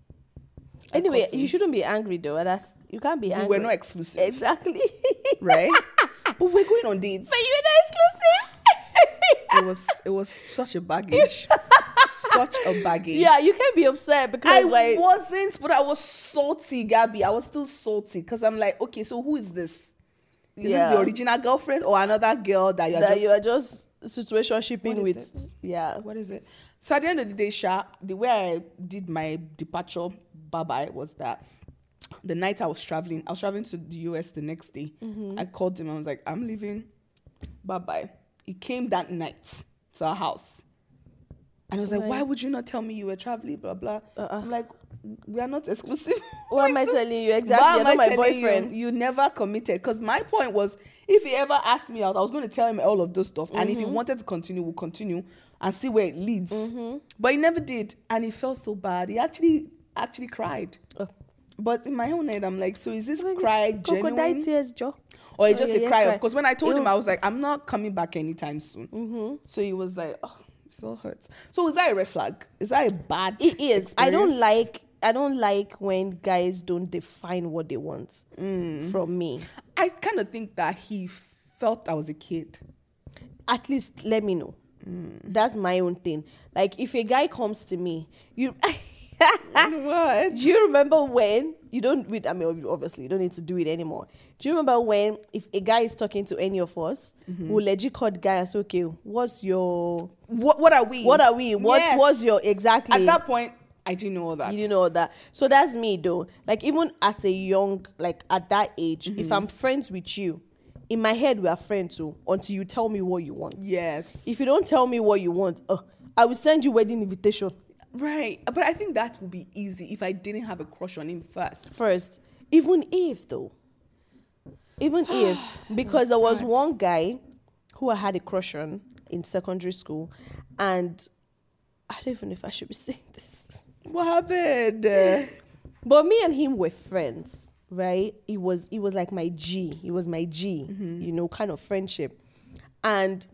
I anyway, caught him. you shouldn't be angry, though. That's You can't be angry. We were not exclusive. Exactly. Right? But we're going on dates. But you're not exclusive. It was it was such a baggage. Such a baggage. Yeah, you can't be upset because I like wasn't, but I was salty, Gabby. I was still salty because I'm like, okay, so who is this? Is yeah. this the original girlfriend or another girl that you're that just you are just situation shipping with? It? Yeah. What is it? So at the end of the day, Sha, the way I did my departure bye-bye was that the night I was traveling, I was traveling to the U S the next day. Mm-hmm. I called him. I was like, I'm leaving. Bye-bye. He came that night to our house. And I was like, right. Why would you not tell me you were traveling, blah, blah. Uh-uh. I'm like, we are not exclusive. What am I telling you? Exactly. You're not my boyfriend. You, you never committed. Because my point was, if he ever asked me out, I was going to tell him all of those stuff. Mm-hmm. And if he wanted to continue, we'll continue and see where it leads. Mm-hmm. But he never did. And he felt so bad. He actually, actually cried. Oh. But in my own head, I'm like, so is this oh cry genuine? Crocodile tears, Joe. Or it's oh, just yeah, a yeah, cry? Of course, when I told Ew. him, I was like, I'm not coming back anytime soon. Mm-hmm. So he was like, oh, it felt hurt. So is that a red flag? Is that a bad It is. experience? I don't like I don't like when guys don't define what they want mm. from me. I kind of think that he felt I was a kid. At least let me know. Mm. That's my own thing. Like if a guy comes to me, you what? Do you remember when you don't with I mean obviously you don't need to do it anymore. Do you remember when if a guy is talking to any of us, mm-hmm. we'll legit call the guy and say, okay, what's your what what are we? What are we? What's yes. what's your exactly at that point I didn't know all that. You didn't know all that. So that's me though. Like even as a young, like at that age, mm-hmm. if I'm friends with you, in my head we are friends too until you tell me what you want. Yes. If you don't tell me what you want, uh, I will send you wedding invitation. Right. But I think that would be easy if I didn't have a crush on him first. First. Even if though. Even if. Because there was one guy who I had a crush on in secondary school. And I don't even know if I should be saying this. What happened? But me and him were friends, right? It was it was like my G. It was my G, mm-hmm. you know, kind of friendship. And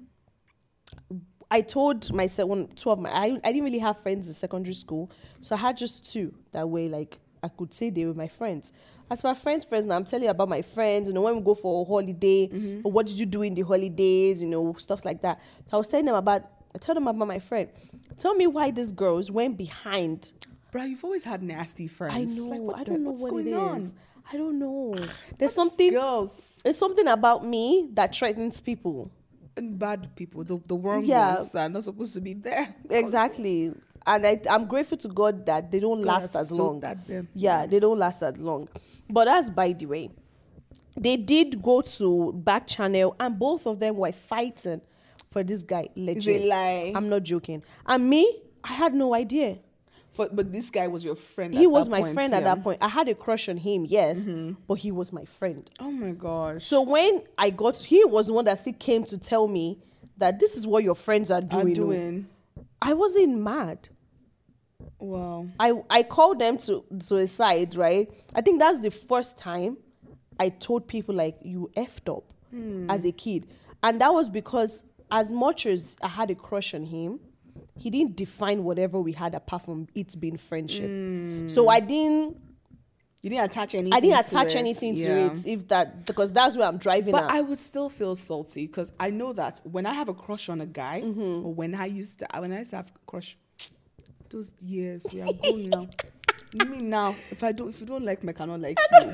I told myself, one, two of my, I, I didn't really have friends in secondary school. So I had just two that way, like, I could say they were my friends. As my friends' friends, now I'm telling you about my friends, you know, when we go for a holiday, mm-hmm. or what did you do in the holidays, you know, stuff like that. So I was telling them about, I told them about my friend. Tell me why these girls went behind. Bro, you've always had nasty friends. I know. Like, I don't the, know what it on? is. I don't know. There's something, girls? There's something about me that threatens people. And bad people, the, the wrong yeah. ones are not supposed to be there. Exactly. And I, I'm grateful to God that they don't God last has as long. filled that them. Yeah, they don't last as long. But that's by the way. They did go to back channel and both of them were fighting for this guy. Legit. Is a lie. I'm not joking. And me, I had no idea. For, but this guy was your friend. He at was that my point, friend yeah. at that point. I had a crush on him, yes, but he was my friend. Oh my gosh. So when I got, he was the one that still came to tell me that this is what your friends are doing. Are doing. I wasn't mad. Wow. I, I called them to, to a side, right? I think that's the first time I told people like, you effed up Hmm. as a kid. And that was because as much as I had a crush on him, he didn't define whatever we had apart from it being friendship. Hmm. So I didn't, You didn't attach anything. I didn't to attach it. anything to Yeah. it, if that, because that's where I'm driving But at. I would still feel salty because I know that when I have a crush on a guy, Mm-hmm. or when I used to, when I used to have a crush, those years we are gone now. You mean now? If I don't, if you don't like me, I cannot like you.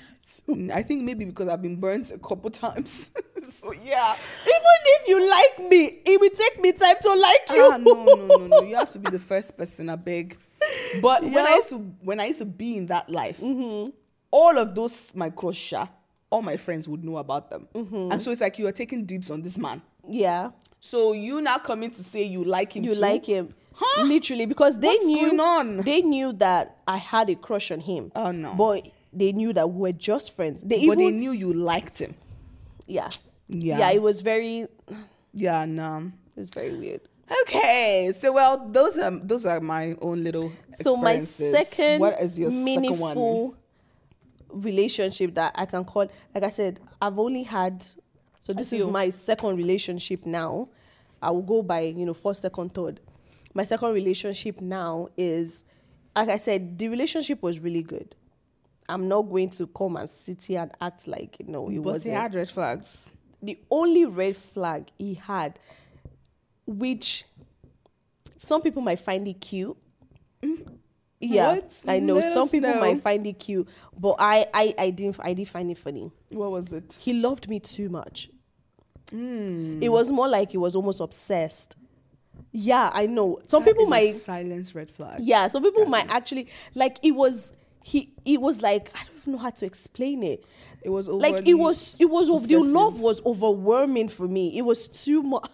I think maybe because I've been burnt a couple times. So yeah. Even if you like me, it will take me time to like you. Ah, no, no, no, no. You have to be the first person. I beg. But when Yeah. I used to, when I used to be in that life, all of those my crush, ah, all my friends would know about them, and so it's like you are taking dibs on this man. Yeah, So you now coming to say you like him? you too? like him. Huh? Literally, because they What's knew going on? they knew that I had a crush on him. Oh, no. But they knew that we were just friends. They But even they knew you liked him. yeah. Yeah. Yeah, it was very it Yeah, no. was very weird. Okay, so well, those are those are my own little. So my experiences. second what is your second one? meaningful relationship that I can call, like I said, I've only had, so this is feel- my second relationship now. I will go by, you know, first, second, third. My second relationship now is, like I said, the relationship was really good. I'm not going to come and sit here and act like, you know, it But wasn't. he had red flags. The only red flag he had, which some people might find it cute. Yeah, What? I know Let some us people know. might find it cute, but I, I, I didn't, I didn't find it funny. What was it? He loved me too much. Hmm. It was more like he was almost obsessed. Yeah, I know. Some That people is a might, silence red flag. yeah, some people might actually like it was. He, it was like I don't even know how to explain it. It was Like overly it was, it was of the possessive. love was overwhelming for me. It was too much.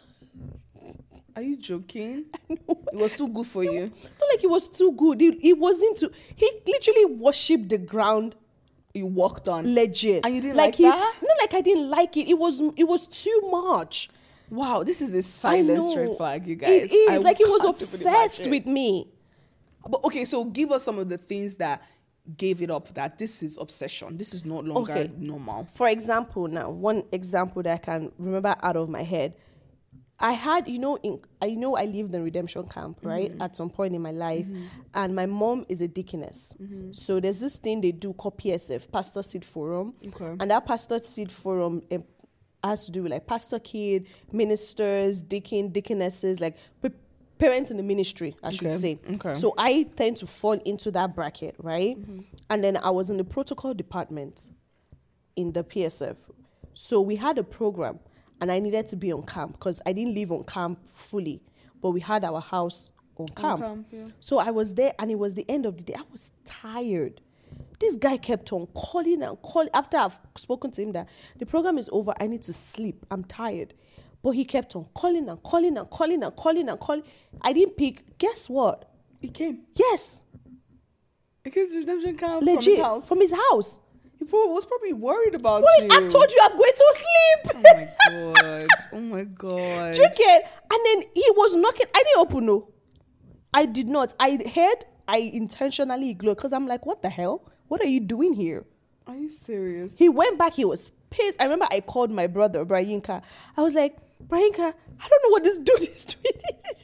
Are you joking? It was too good for you. Not like it was too good. It, it wasn't too. He literally worshipped the ground, You walked on. legit. And you didn't like he's, that? Not like I didn't like it. It was it was too much. Wow, this is a I silence know. red flag, you guys. It is I like he was can't even obsessed imagine. with me. But okay, so give us some of the things that gave it up. That this is obsession. This is no longer Okay. normal. For example, now one example that I can remember out of my head, I had, you know, in, I know I lived in redemption camp, right, Mm-hmm. at some point in my life, and my mom is a deaconess. Mm-hmm. So there's this thing they do called P S F, Pastor Seed Forum, Okay. and that Pastor Seed Forum um, has to do with like pastor kid, ministers, deacon, deaconesses, like pa- parents in the ministry, I should Okay, say. okay. So I tend to fall into that bracket, right? And then I was in the protocol department in the P S F. So we had a program and I needed to be on camp because I didn't live on camp fully, but we had our house on camp. camp, yeah. So I was there and it was the end of the day. I was tired. This guy kept on calling and calling. After I've spoken to him that the program is over, I need to sleep. I'm tired. But he kept on calling and calling and calling and calling and calling. I didn't pick. Guess what? He came. Yes. He came to redemption camp Legit. from his house. From his house. He probably was probably worried about Wait, you. I've told you I'm going to sleep. Oh my god. Oh my god. Do you get? And then he was knocking. I didn't open no. I did not. I heard. I intentionally ignored because I'm like, what the hell? What are you doing here? Are you serious? He went back. He was pissed. I remember I called my brother, Brianka. I was like, Brianka, I don't know what this dude is doing.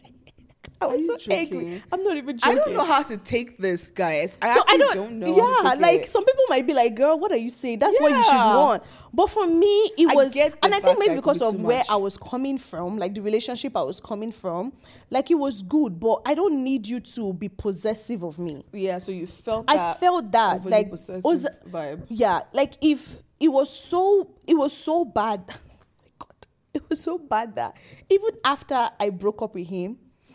I Are was you so joking? angry. I'm not even I joking. don't know how to take this, guys. I So actually I don't, don't, know. how Yeah, to take like it. some people might be like, "Girl, what are you saying? That's what you should Yeah. want." But for me, it I was, get the and I fact think that maybe it could because be of too where much. I was coming from, like the relationship I was coming from, like it was good. But I don't need you to be possessive of me. Yeah, so you felt I that felt that, overly like, possessive was- vibe. Yeah, like if it was so, it was so bad. Oh my God, it was so bad that even after I broke up with him,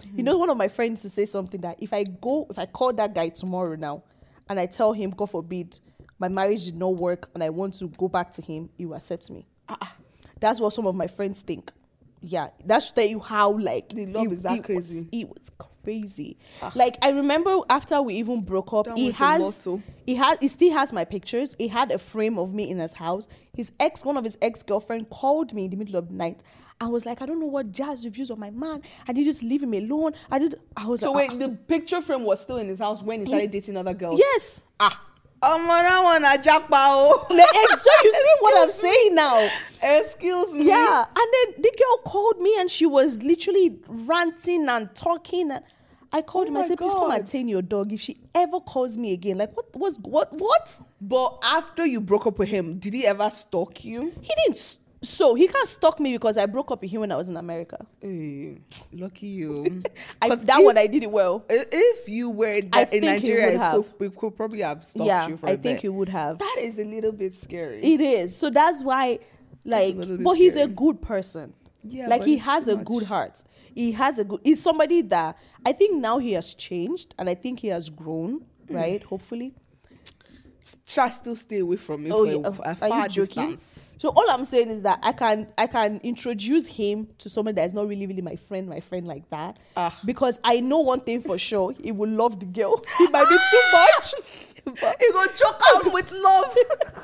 Mm-hmm. You know, one of my friends to say something that if I go, if I call that guy tomorrow now, and I tell him, God forbid, my marriage did not work, and I want to go back to him, he will accept me. Uh-uh. That's what some of my friends think. Yeah, that should tell you how like the love it, is that it crazy. Was, it was crazy. Ah. Like I remember after we even broke up, that he has he has he still has my pictures. He had a frame of me in his house. His ex, one of his ex-girlfriend, called me in the middle of the night. I was like, I don't know what jazz you've used on my man. I need you to leave him alone. I did. I was so like, wait, ah. the picture frame was still in his house when he started he, dating other girls. Yes. Ah. Oh man, I want a jackpot. So you see what I'm saying now? Excuse me. Yeah, and then the girl called me and she was literally ranting and talking. And I called oh him. I said, "Please God. come and tame your dog. If she ever calls me again, like what was what what?" But after you broke up with him, did he ever stalk you? He didn't. St- so he can't stalk me because I broke up with him when I was in America. Hey, lucky you. I, that if, one I did it well. If you were I in Nigeria, could, we could probably have stalked yeah, you for I a think bit. he would have. That is a little bit scary. It is. So that's why, like, but he's a good person. Yeah, like he has a much. good heart. He has a good. He's somebody that I think now he has changed and I think he has grown. Mm. Right? Hopefully. Try still stay away from me oh, for yeah. a, a Are far you joking? distance. So all I'm saying is that I can I can introduce him to someone that is not really really my friend, my friend like that. Ah. Because I know one thing for sure, he will love the girl. He might be too much. But he gonna choke out with love.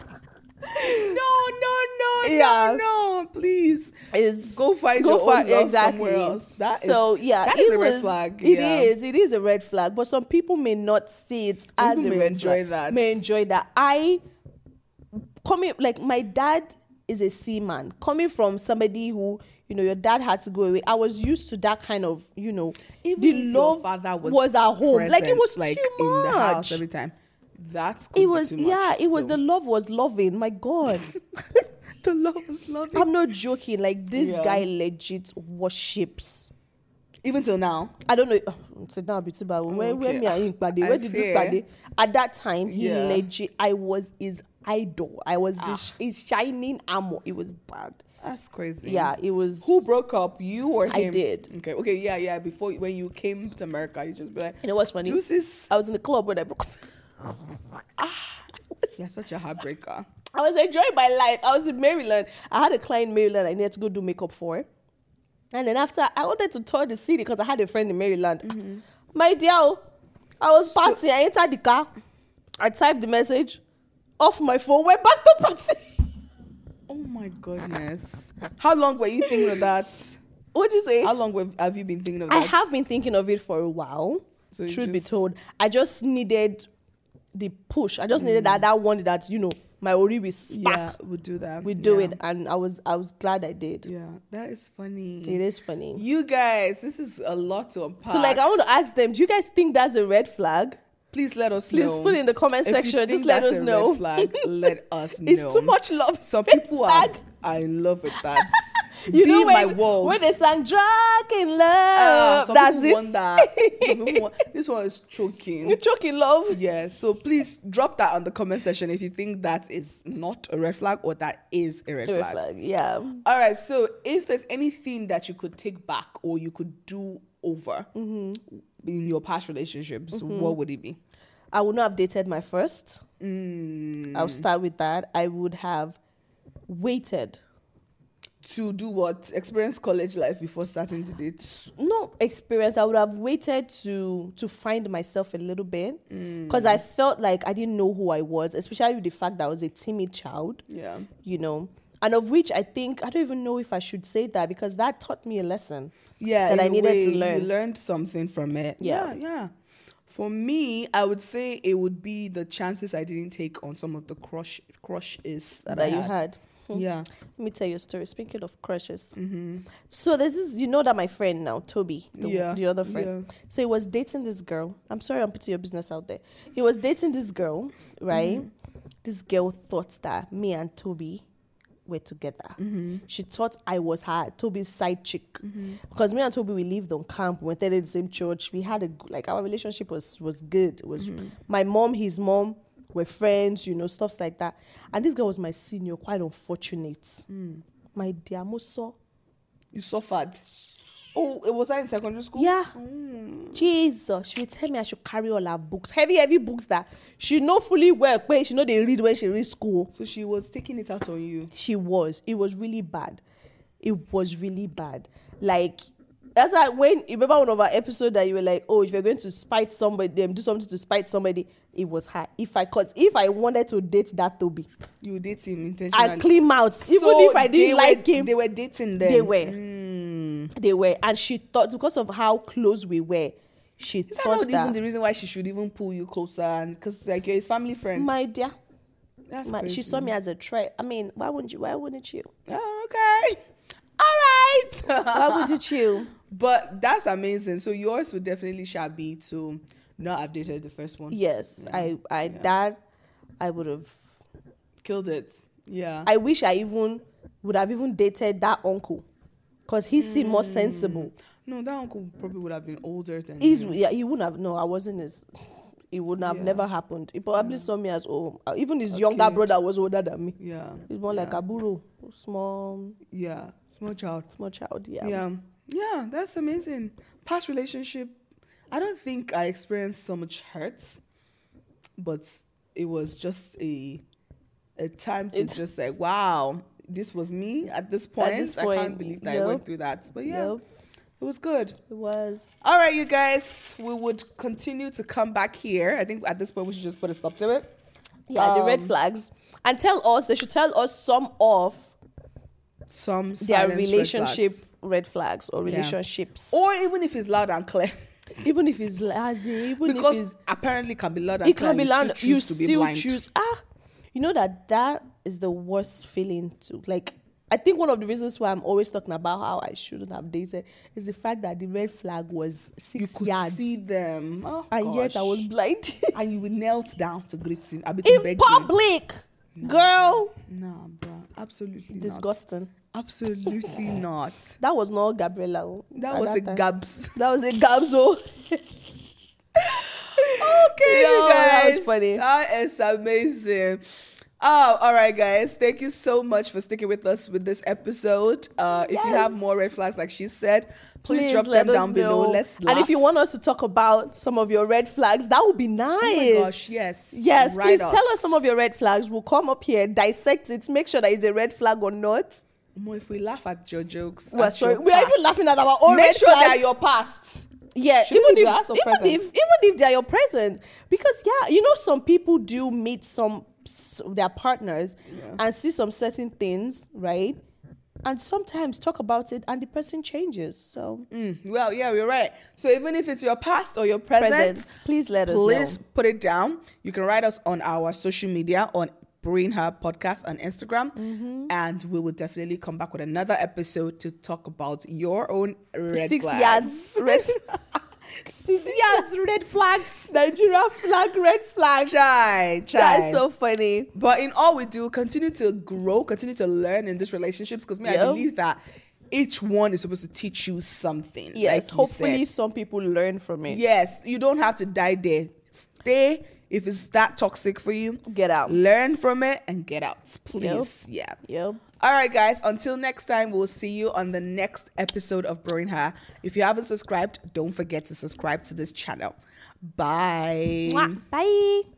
no, no, no, yeah. no, no, please. Is go find go your for, own love exactly. somewhere else. That so is, yeah, that is a was, red flag. It yeah. is. It is a red flag. But some people may not see it some as a may red enjoy flag. That. May enjoy that. I coming like my dad is a seaman. Coming from somebody who, you know, your dad had to go away. I was used to that kind of, you know, even the if love your father was, was at home. Present, like it was like too in much. the house every time. That's it was too much yeah. still. It was the love was loving. My God. The love was loving. I'm not joking. Like this yeah. guy legit worships. Even till now. I don't know. So now, oh, where, okay. where me and him padi? Where did we padi? At that time, he yeah. legit. I was his idol. I was ah. his, his shining armor. It was bad. That's crazy. Yeah, it was. Who broke up? You or him? I did. Okay. Okay. Yeah. Yeah. Before when you came to America, you just be like. You know what's funny? Deuces. I was in the club when I broke up. ah, you're such a heartbreaker. I was enjoying my life. I was in Maryland. I had a client in Maryland I needed to go do makeup for. And then after, I wanted to tour the city because I had a friend in Maryland. Mm-hmm. My dear, I was partying. So, I entered the car. I typed the message. Off my phone. Went back to party. Oh my goodness. How long were you thinking of that? What'd you say? How long have you been thinking of that? I have been thinking of it for a while. So truth just... be told. I just needed the push. I just mm. needed that, that one that, you know, my Ori will spark. Yeah, would do that. We do yeah. it, and I was I was glad I did. Yeah, that is funny. It is funny. You guys, this is a lot to unpack. So, like, I want to ask them: do you guys think that's a red flag? Please let us Please know. Please put it in the comment if section. Just let us know. Red flag, let us know. It's too much love. Some people are. I love it. That. You Be know when, my world. when they sang "Drunk in Love," uh, that's it. Want that. want, this one is choking. You're choking love. Yeah. So please drop that on the comment section if you think that is not a red flag or that is a red, a red flag. flag. Yeah. All right. So if there's anything that you could take back or you could do over mm-hmm. in your past relationships, mm-hmm. what would it be? I would not have dated my first. Mm. I'll start with that. I would have waited. To do what? Experience college life before starting to date? No experience. I would have waited to to find myself a little bit because mm. I felt like I didn't know who I was, especially with the fact that I was a timid child. Yeah. You know, and of which I think, I don't even know if I should say that because that taught me a lesson. Yeah. That I needed way, to learn. You learned something from it. Yeah. Yeah. Yeah. For me, I would say it would be the chances I didn't take on some of the crush crushes that, that I you had. had. Yeah. Let me tell you a story. Speaking of crushes. Mm-hmm. So this is, you know that my friend now, Toby, the, yeah. the other friend. Yeah. So he was dating this girl. I'm sorry I'm putting your business out there. He was dating this girl, right? Mm-hmm. This girl thought that me and Toby were together. Mm-hmm. She thought I was her, Toby's side chick. Mm-hmm. Because me and Toby, we lived on camp. We went to the same church. We had a, like, our relationship was, was good. It was mm-hmm. my mom, his mom, we're friends, you know, stuff like that. And this girl was my senior, quite unfortunate. Mm. My dear Muso. You suffered. Oh, it was that in secondary school? Yeah. Mm. Jesus. She would tell me I should carry all her books. Heavy, heavy books that she know fully well. Wait, she know they read when she reads school. So she was taking it out on you. She was. It was really bad. It was really bad. Like, that's like when, you remember one of our episodes that you were like, oh, if you're going to spite somebody, um, do something to spite somebody, it was her. If I, cause if I wanted to date that Toby, you would date him intentionally. I'd clean out. So even if I didn't like were, him. They were dating then. They were. Mm. They were. And she thought, because of how close we were, she Is that thought not that. even the reason why she should even pull you closer? And because like you're his family friend. My dear. That's My, crazy. she saw me as a threat. I mean, why wouldn't you? Why wouldn't you? Oh, okay. All right. Why wouldn't you? But that's amazing. So yours would definitely shall be to not have dated the first one. Yes, Yeah. I, I, Yeah. that, I would have. Killed it. Yeah. I wish I even would have even dated that uncle, because he seemed more Mm. sensible. No, that uncle probably would have been older than He's you. yeah, he wouldn't have. No, I wasn't his. It would have Yeah. never happened. He probably Yeah. saw me as old. Uh, Even his A younger kid. brother was older than me. Yeah. He's more like Yeah. a buru, small, Yeah. Small child. small child. Yeah. Yeah. Yeah, that's amazing. Past relationship, I don't think I experienced so much hurt, but it was just a a time to It- just like, wow, this was me at this point. this I can't point, believe that yep. I went through that. But yeah, Yep, it was good. it was. All right, you guys, we would continue to come back here. I think at this point we should just put a stop to it. Yeah, the red Um, flags, and tell us. They should tell us some of Some their silence red relationship flags. red flags or Yeah. relationships, Or even if it's loud and clear. even if it's lazy, even if Because it's apparently it can be loud and it clear. can be you loud. still You choose to be still blind. choose. Ah, you know that that is the worst feeling to like. I think one of the reasons why I'm always talking about how I shouldn't have dated is the fact that the red flag was You six could yards, see them. Oh, and yet I was gosh. blind And you would knelt down to greet him. I bet to in beg him. public. Girl, No, bro. Absolutely not. disgusting. Absolutely not. That was not Gabriella. oh, That at was a time. gabs. That was a Gabzo. Okay, Yo, you that guys. was funny. That is amazing. Oh, all right, guys. Thank you so much for sticking with us with this episode. Uh, If you have Yes. more red flags, like she said, please, Please drop let them us down below. know. Let's laugh. And if you want us to talk about some of your red flags, that would be nice. oh my gosh, yes, Yes, Write please tell us some of your red flags. We'll come up here, dissect it, make sure that it's a red flag or not. More if we laugh at your jokes, We're at sorry. your We are even past, laughing at our own Make red sure flags. they are your past. Yeah, Should it even be if, glass or even present? if even if they are your present, because yeah, you know some people do meet some s- their partners Yeah. and see some certain things, right? And sometimes talk about it, and the person changes. So Mm, well, yeah, you're right. So even if it's your past or your present, presents, please let us please know. put it down. You can write us on our social media on Brewing Her Podcast on Instagram, Mm-hmm. and we will definitely come back with another episode to talk about your own red Six flags. yards red. Six yards red flags. Nigeria flag red flag. Chai, chai. That's so funny. But in all we do, continue to grow, continue to learn in these relationships, because me, I Yep. believe that each one is supposed to teach you something. Yes, like you hopefully said. some people learn from it. Yes, you don't have to die there. Stay if it's that toxic for you. Get out. Learn from it and get out, please. Yeah. Yep. All right, guys. Until next time, we'll see you on the next episode of Brewing Her. If you haven't subscribed, don't forget to subscribe to this channel. Bye. Mwah. Bye.